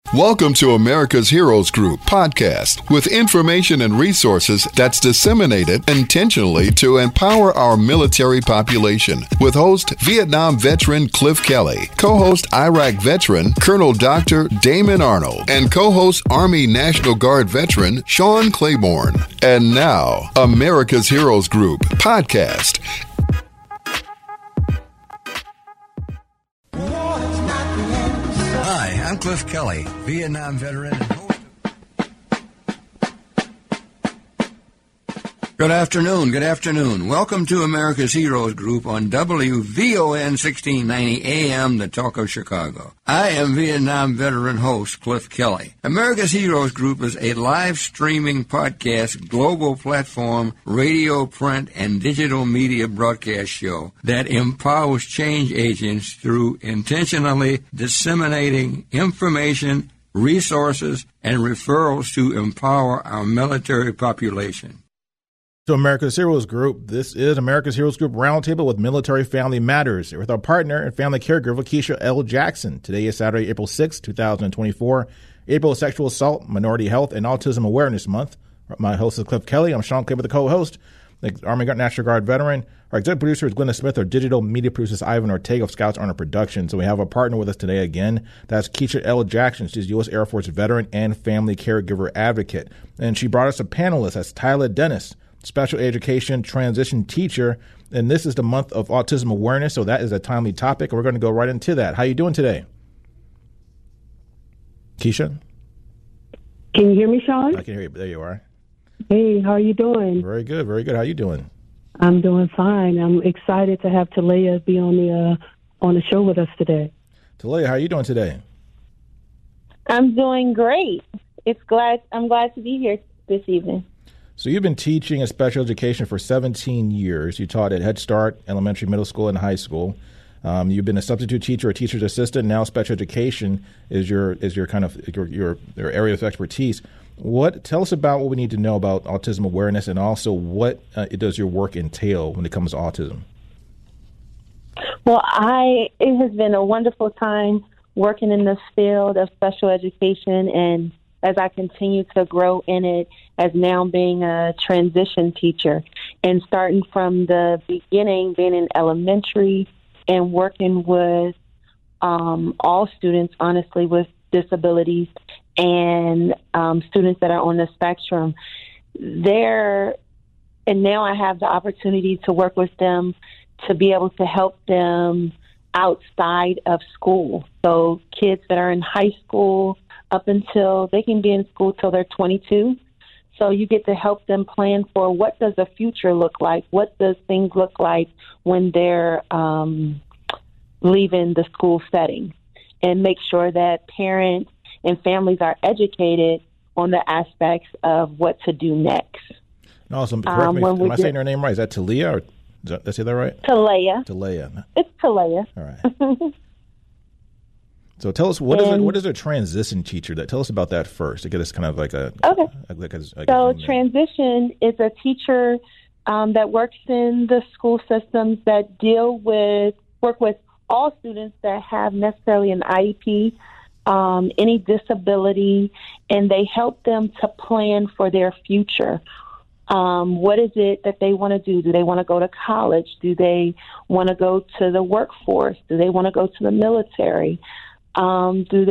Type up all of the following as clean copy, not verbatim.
Welcome to America's Heroes Group podcast with information and resources that's disseminated intentionally to empower our military population. With host Vietnam veteran Cliff Kelly, co-host Iraq veteran Colonel Dr. Damon Arnold, and co-host Army National Guard veteran Sean Claiborne. And now, America's Heroes Group podcast. Hi, I'm Cliff Kelly, Vietnam veteran and host. Good afternoon. Welcome to America's Heroes Group on WVON 1690 AM, the Talk of Chicago. I am Vietnam veteran host Cliff Kelly. America's Heroes Group is a live streaming podcast, global platform, radio, print, and digital media broadcast show that empowers change agents through intentionally disseminating information, resources, and referrals to empower our military population. To America's Heroes Group, this is America's Heroes Group Roundtable with Military Family Matters with our partner and family caregiver, Keisha L. Jackson. Today is Saturday, April 6, 2024, April Sexual Assault, Minority Health, and Autism Awareness Month. My host is Cliff Kelly. I'm Sean Claiborne, the co-host, the Army National Guard veteran. Our executive producer is Glenda Smith. Our digital media producer is Ivan Ortega of Scouts Honor Production. So we have a partner with us today again. That's Keisha L. Jackson. She's U.S. Air Force veteran and family caregiver advocate. And she brought us a panelist. That's Tyler Dennis, special education transition teacher, and this is the month of autism awareness, so that is a timely topic, and we're going to go right into that. How are you doing today? Keisha? Can you hear me, Sean? I can hear you. There you are. Hey, how are you doing? Very good. How are you doing? I'm doing fine. I'm excited to have Talia be on the show with us today. Talia, how are you doing today? I'm doing great. I'm glad to be here this evening. So you've been teaching in special education for 17 years. You taught at Head Start, elementary, middle school, and high school. You've been a substitute teacher, a teacher's assistant. Now special education is your kind of your area of expertise. Tell us about what we need to know about autism awareness, and also what does your work entail when it comes to autism? Well, it has been a wonderful time working in this field of special education, and as I continue to grow in it, as now being a transition teacher and starting from the beginning, being in elementary and working with all students, honestly, with disabilities and students that are on the spectrum. And now I have the opportunity to work with them to be able to help them outside of school. So kids that are in high school up until they can be in school till they're 22. So you get to help them plan for what does the future look like? What does things look like when they're leaving the school setting? And make sure that parents and families are educated on the aspects of what to do next. Awesome. Correct me. Am I saying her name right? Is that Talia? Or did I say that right? Talia. It's Talia. All right. So tell us, what is a transition teacher? Tell us about that first, to get us kind of like a... Okay. Transition is a teacher that works in the school systems that work with all students that have necessarily an IEP, any disability, and they help them to plan for their future. What is it that they want to do? Do they want to go to college? Do they want to go to the workforce? Do they want to go to the military? Some of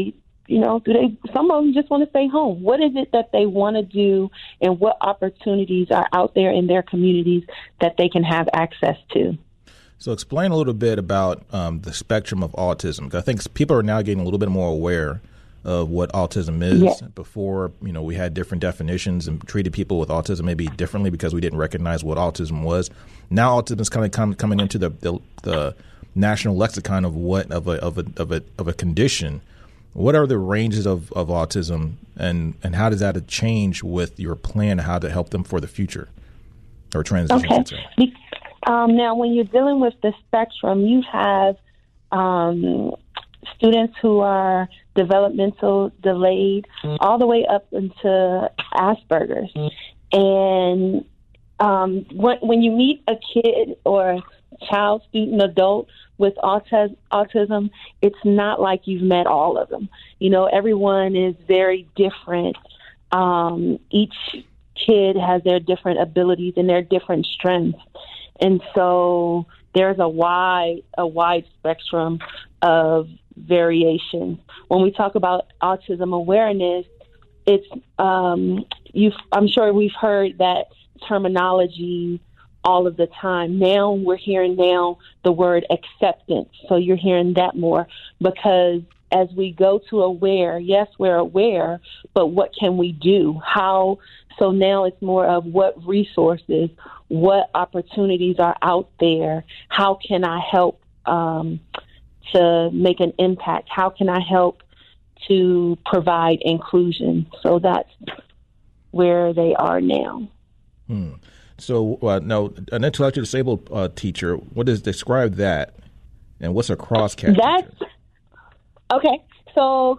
them just want to stay home. What is it that they want to do, and what opportunities are out there in their communities that they can have access to? So explain a little bit about the spectrum of autism. I think people are now getting a little bit more aware of what autism is. Yes. Before, we had different definitions and treated people with autism maybe differently because we didn't recognize what autism was. Now autism is kind of coming into the national lexicon of a condition. What are the ranges of autism, and how does that change with your plan, how to help them for the future or transition? Okay. Now, when you're dealing with the spectrum, you have students who are developmental delayed all the way up into Asperger's. And when you meet a kid or child, student, adult with autism, it's not like you've met all of them. You know, everyone is very different. Each kid has their different abilities and their different strengths. And so there's a wide spectrum of variation. When we talk about autism awareness, it's I'm sure we've heard that terminology all of the time. Now we're hearing the word acceptance. So you're hearing that more because as we go to aware, yes, we're aware, but what can we do? How? So now it's more of what resources, what opportunities are out there? How can I help to make an impact? How can I help to provide inclusion? So that's where they are now. So now, an intellectually disabled teacher, what does describe that? And what's a crosscat teacher? Okay. So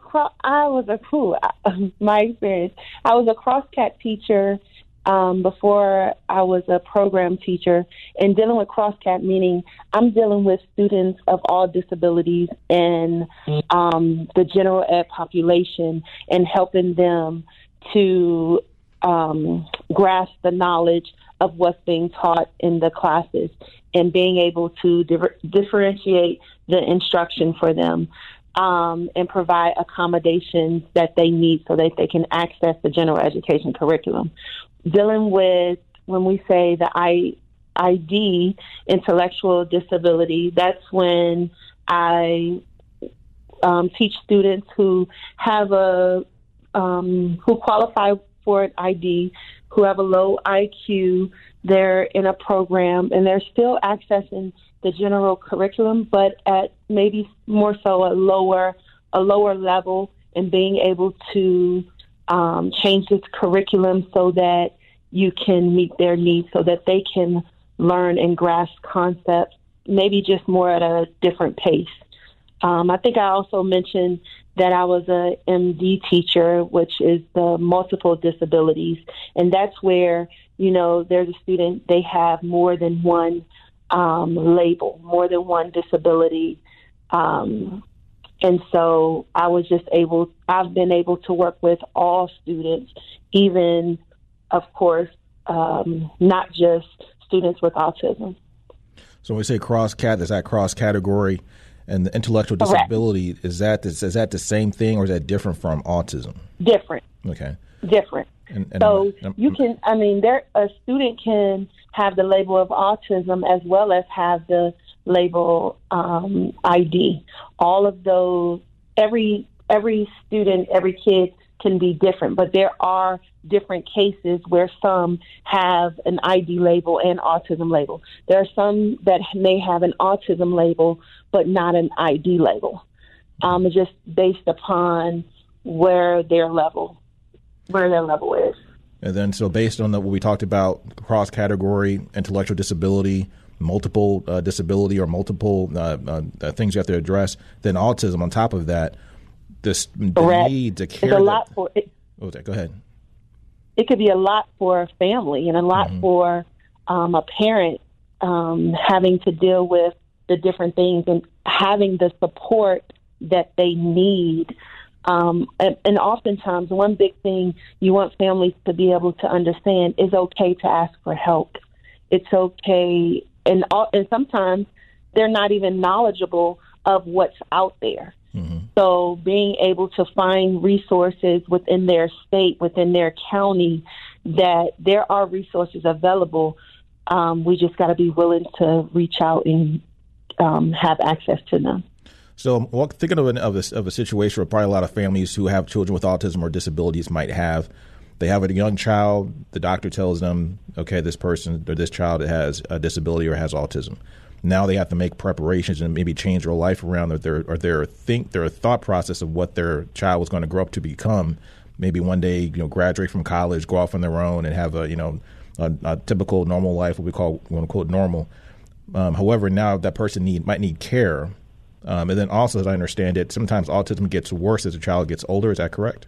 my experience, I was a crosscat teacher before I was a program teacher, and dealing with crosscat meaning I'm dealing with students of all disabilities and the general ed population and helping them to grasp the knowledge of what's being taught in the classes and being able to differentiate the instruction for them. And provide accommodations that they need so that they can access the general education curriculum. Dealing with, when we say the ID, intellectual disability, that's when I teach students who have who qualify for an ID, who have a low IQ, they're in a program, and they're still accessing the general curriculum, but at maybe more so a lower level, and being able to change this curriculum so that you can meet their needs, so that they can learn and grasp concepts, maybe just more at a different pace. I think I also mentioned that I was a MD teacher, which is the multiple disabilities, and that's where, you know, there's a student, they have more than one label, more than one disability. And so I've been able to work with all students, even, of course, not just students with autism. So when we say cross-cat, is that cross-category? And the intellectual disability, is that the same thing, or is that different from autism? Different. Okay. Different. So you can, a student can have the label of autism as well as have the label ID. All of those, every student, every kid can be different, but there are different cases where some have an ID label and autism label. There are some that may have an autism label but not an ID label. It's just based upon where their level is. And then, so based on what we talked about, cross-category, intellectual disability, multiple disability, or multiple things you have to address, then autism on top of that, the need to care. It's a lot for it. Oh, go ahead. It could be a lot for a family and a lot for a parent having to deal with the different things and having the support that they need. And oftentimes, one big thing you want families to be able to understand is okay to ask for help. It's okay. And sometimes they're not even knowledgeable of what's out there. So being able to find resources within their state, within their county, that there are resources available, we just got to be willing to reach out and have access to them. So thinking of a situation where probably a lot of families who have children with autism or disabilities might have. They have a young child. The doctor tells them, okay, this person or this child has a disability or has autism. Now they have to make preparations and maybe change their life around their thought process of what their child was going to grow up to become. Maybe one day, graduate from college, go off on their own, and have a typical normal life, what we call, quote, normal. However, now that person might need care. And then also, as I understand it, sometimes autism gets worse as a child gets older. Is that correct?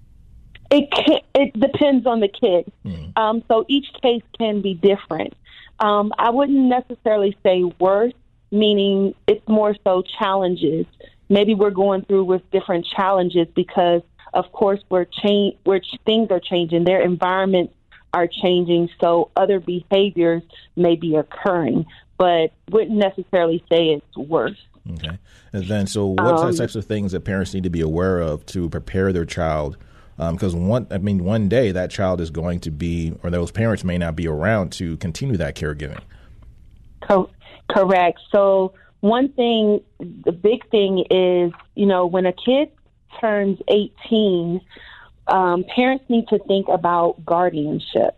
It depends on the kid. So each case can be different. I wouldn't necessarily say worse, meaning it's more so challenges. Maybe we're going through with different challenges because, of course, things are changing. Their environments are changing, so other behaviors may be occurring, but wouldn't necessarily say it's worse. Okay. And then, so what are the types of things that parents need to be aware of to prepare their child? Because one day that child is going to be, or those parents may not be around to continue that caregiving. Correct. So one thing, the big thing is, when a kid turns 18, parents need to think about guardianship,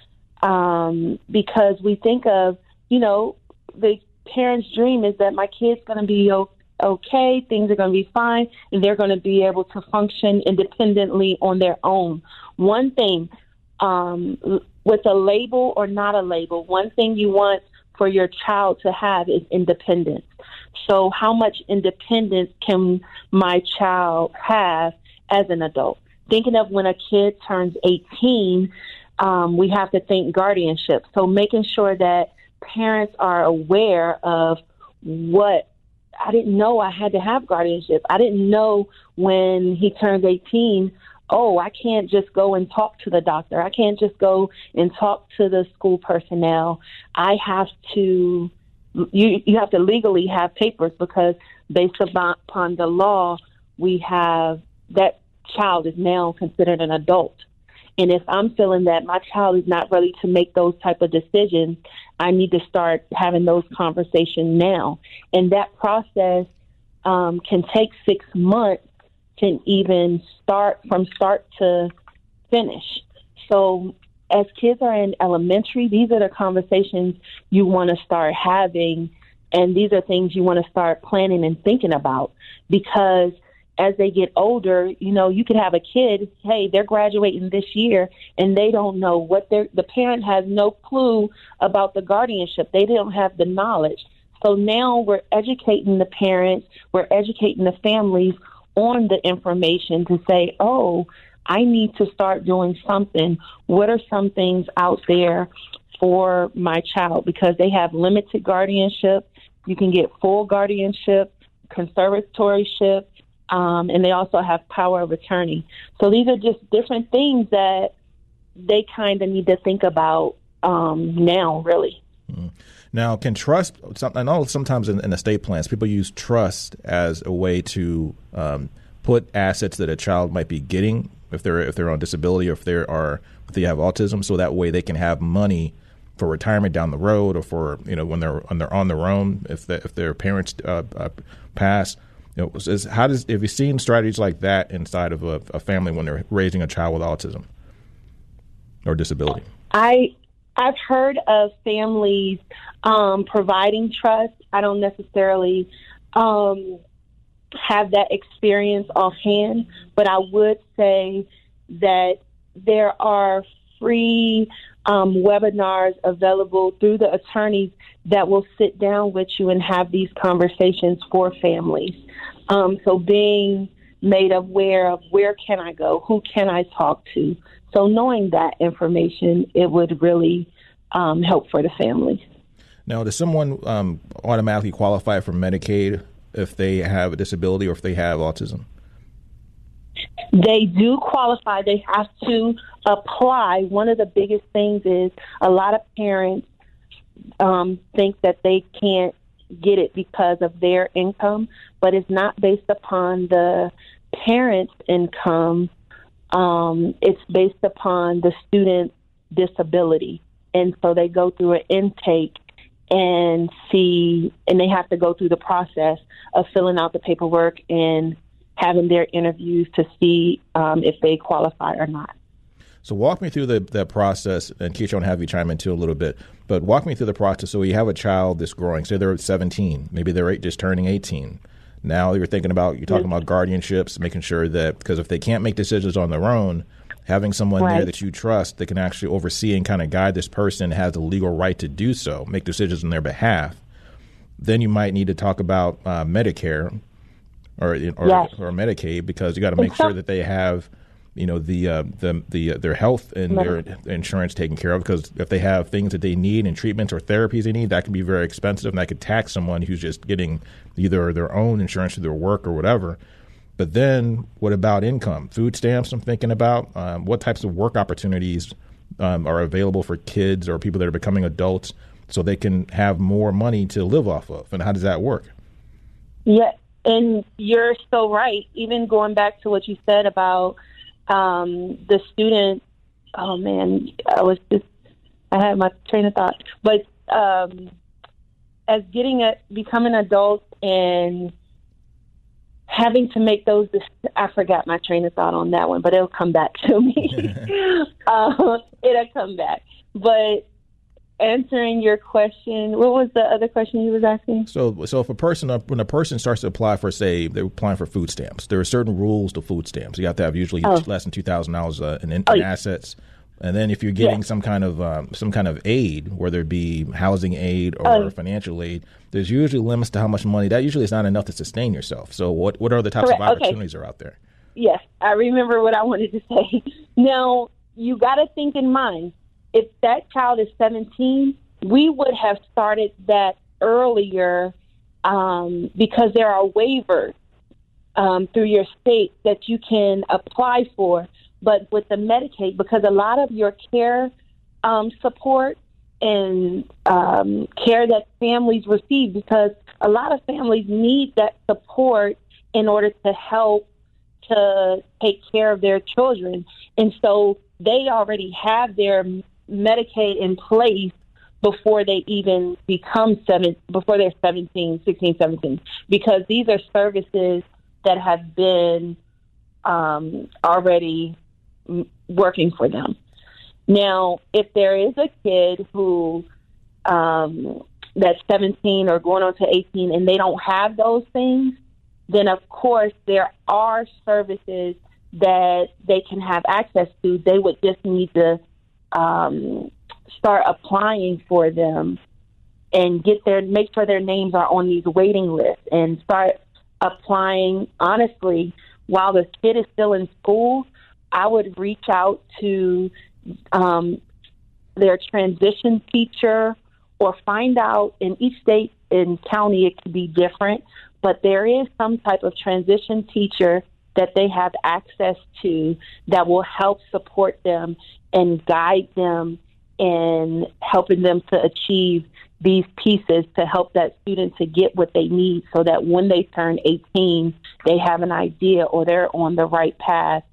because we think of, the parents' dream is that my kid's going to be okay, things are going to be fine, and they're going to be able to function independently on their own. One thing, with a label or not a label, one thing you want for your child to have is independence. So how much independence can my child have as an adult? Thinking of when a kid turns 18, we have to think guardianship. So making sure that parents are aware of what I didn't know I had to have guardianship. I didn't know when he turns 18, I can't just go and talk to the doctor. I can't just go and talk to the school personnel. I have to, you have to legally have papers, because based upon the law, we have that child is now considered an adult. And if I'm feeling that my child is not ready to make those type of decisions, I need to start having those conversations now. And that process can take 6 months to even start to finish. So as kids are in elementary, these are the conversations you want to start having, and these are things you want to start planning and thinking about, because as they get older, you could have a kid, hey, they're graduating this year, and they don't know what the parent has no clue about the guardianship. They don't have the knowledge. So now we're educating the parents, we're educating the families on the information to say, I need to start doing something. What are some things out there for my child? Because they have limited guardianship. You can get full guardianship, conservatorship, and they also have power of attorney. So these are just different things that they kind of need to think about now, really. Mm-hmm. Now, can trust, I know sometimes in estate plans, people use trust as a way to put assets that a child might be getting if they're on disability, or if they have autism, so that way they can have money for retirement down the road, or for when they're on their own if their parents pass. Have you seen strategies like that inside of a family when they're raising a child with autism or disability? I've heard of families providing trust. I don't necessarily have that experience offhand, but I would say that there are free webinars available through the attorneys that will sit down with you and have these conversations for families. So being made aware of where can I go, who can I talk to. So knowing that information, it would really help for the family. Now, does someone automatically qualify for Medicaid if they have a disability or if they have autism? They do qualify. They have to apply. One of the biggest things is a lot of parents think that they can't get it because of their income, but it's not based upon the parent's income. It's based upon the student's disability. And so they go through an intake and they have to go through the process of filling out the paperwork and having their interviews to see if they qualify or not. So walk me through the process, and Keisha, I want to have you chime in too a little bit, but walk me through the process. So you have a child that's growing, say they're 17, maybe they're just turning 18. Now you're talking about guardianships, making sure that, because if they can't make decisions on their own, having someone there that you trust that can actually oversee and kind of guide this person, has the legal right to do so, make decisions on their behalf. Then you might need to talk about Medicare or Medicaid, because you got to make sure that they have their health and their insurance taken care of, because if they have things that they need and treatments or therapies they need, that can be very expensive, and that could tax someone who's just getting either their own insurance through their work or whatever. But then what about income? Food stamps, I'm thinking about. What types of work opportunities are available for kids or people that are becoming adults so they can have more money to live off of? And how does that work? Yeah, and you're so right. Even going back to what you said about the student, oh man, I had my train of thought. But as becoming adults and having to make those, I forgot my train of thought on that one, but it'll come back to me. It'll come back. But answering your question, what was the other question you was asking? So if when a person starts to apply for, say, they're applying for food stamps, there are certain rules to food stamps. You have to have usually less than $2,000 in assets. And then if you're getting some kind of aid, whether it be housing aid or financial aid, there's usually limits to how much money. That usually is not enough to sustain yourself. So what are the types of opportunities are out there? Yes, I remember what I wanted to say. Now, you got to think in mind, if that child is 17, we would have started that earlier because there are waivers through your state that you can apply for. But with the Medicaid, because a lot of your care support and care that families receive, because a lot of families need that support in order to help to take care of their children. And so they already have their Medicaid in place before they even before they're 16, 17, because these are services that have been already working for them. Now, if there is a kid who that's 17 or going on to 18 and they don't have those things, then of course there are services that they can have access to. They would just need to start applying for them and make sure their names are on these waiting lists and start applying. Honestly, while the kid is still in school, I would reach out to their transition teacher or find out, in each state and county it could be different, but there is some type of transition teacher that they have access to that will help support them and guide them in helping them to achieve these pieces to help that student to get what they need so that when they turn 18, they have an idea or they're on the right path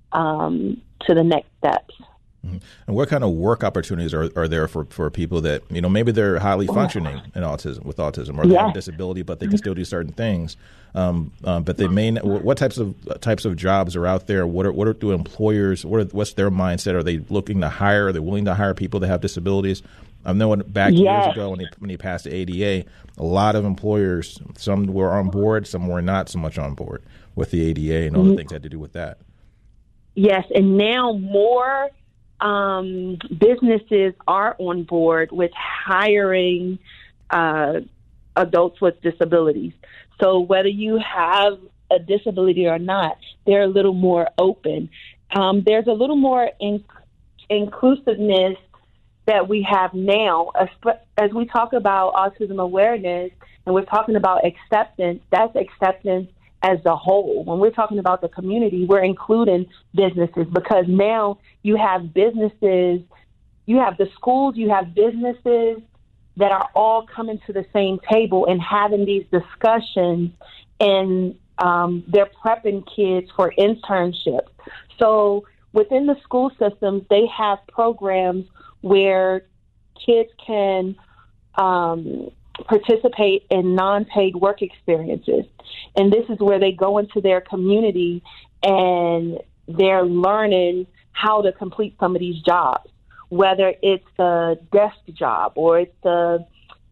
to the next steps. Mm-hmm. And what kind of work opportunities are there for people that, maybe they're highly functioning with autism, or they have a disability, but they can still do certain things. But they may. What types of jobs are out there? What do employers? What's their mindset? Are they looking to hire? Are they willing to hire people that have disabilities? I know back years ago when he passed the ADA, a lot of employers, some were on board, some were not so much on board with the ADA and all the things that had to do with that. Yes, and now more businesses are on board with hiring adults with disabilities. So whether you have a disability or not, they're a little more open. There's a little more inclusiveness that we have now. As we talk about autism awareness and we're talking about acceptance, that's acceptance as a whole. When we're talking about the community, we're including businesses, because now you have businesses, you have the schools, you have businesses that are all coming to the same table and having these discussions, and they're prepping kids for internships. So within the school systems, they have programs where kids can participate in non-paid work experiences. And this is where they go into their community and they're learning how to complete some of these jobs, whether it's a desk job or it's a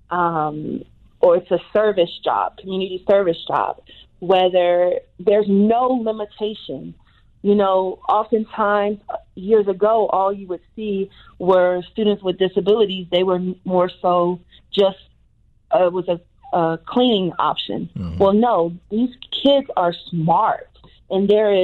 service job, community service job, whether there's no limitation. Oftentimes years ago, all you would see were students with disabilities. They were more so just was a cleaning option. Mm-hmm. Well, no, these kids are smart, and there is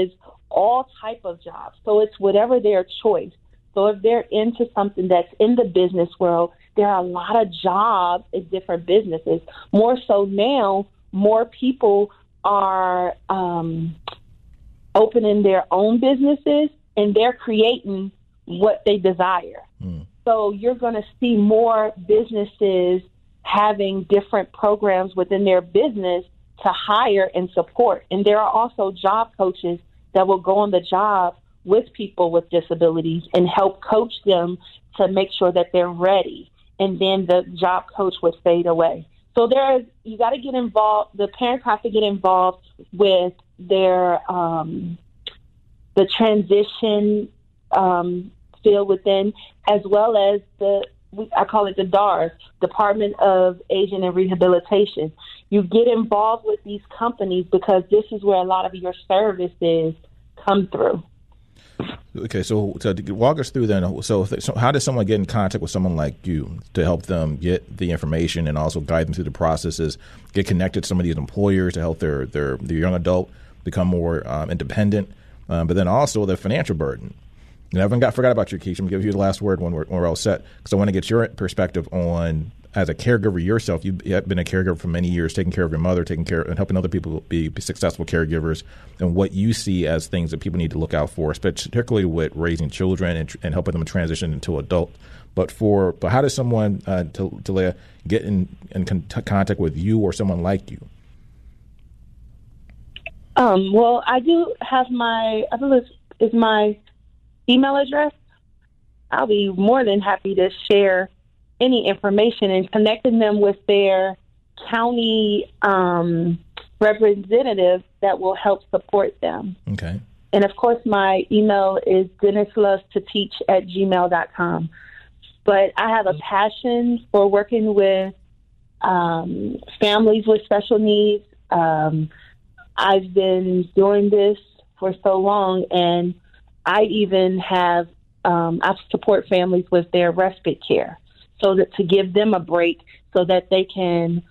all type of jobs. So it's whatever their choice. So if they're into something that's in the business world, there are a lot of jobs in different businesses. More so now, more people are opening their own businesses, and they're creating what they desire. So you're going to see more businesses having different programs within their business to hire and support. And there are also job coaches that will go on the job with people with disabilities and help coach them to make sure that they're ready. And then the job coach would fade away. So you got to get involved. The parents have to get involved with their the transition field within, as well as I call it the DARS, Department of Aging and Rehabilitation. You get involved with these companies because this is where a lot of your services come through. Okay, so to walk us through then, so how does someone get in contact with someone like you to help them get the information and also guide them through the processes, get connected to some of these employers to help their young adult become more independent, but then also the financial burden? And I haven't forgot about you, Keisha. I'm going to give you the last word when we're all set, because I want to get your perspective on, as a caregiver yourself, you've been a caregiver for many years, taking care of your mother, taking care and helping other people be successful caregivers, and what you see as things that people need to look out for, particularly with raising children and helping them transition into adult. But how does someone, Talia, get in contact with you or someone like you? Well, I do have my email address. I'll be more than happy to share any information and connecting them with their county representative that will help support them. Okay. And of course, my email is dennislovestoteach@gmail.com. But I have a passion for working with families with special needs. I've been doing this for so long, and I even have I support families with their respite care, so that to give them a break so that they can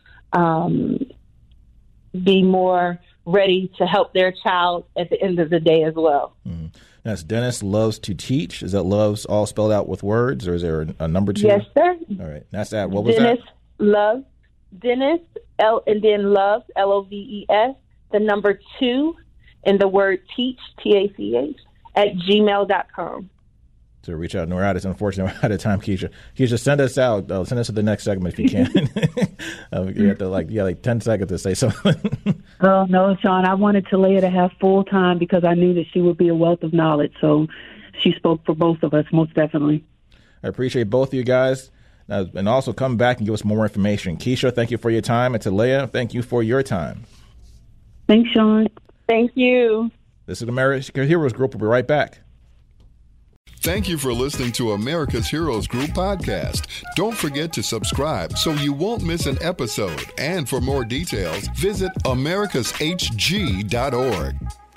be more ready to help their child at the end of the day as well. That's Dennis Loves to Teach. Is that Loves all spelled out with words, or is there a number 2? Yes, sir. All right. That's that. What was Dennis that? Loves. Dennis, and then Loves, Loves, the number 2, and the word teach, TACH, @gmail.com. To reach out. No, unfortunately, we're out of time, Keisha. Keisha, send us out. Send us to the next segment if you can. You have to like 10 seconds to say something. Oh, no, Sean. I wanted Talia to have full time because I knew that she would be a wealth of knowledge. So she spoke for both of us, most definitely. I appreciate both of you guys. And also come back and give us more information. Keisha, thank you for your time. And Talia, thank you for your time. Thanks, Sean. Thank you. This is America's Heroes Group. We'll be right back. Thank you for listening to America's Heroes Group podcast. Don't forget to subscribe so you won't miss an episode. And for more details, visit americashg.org.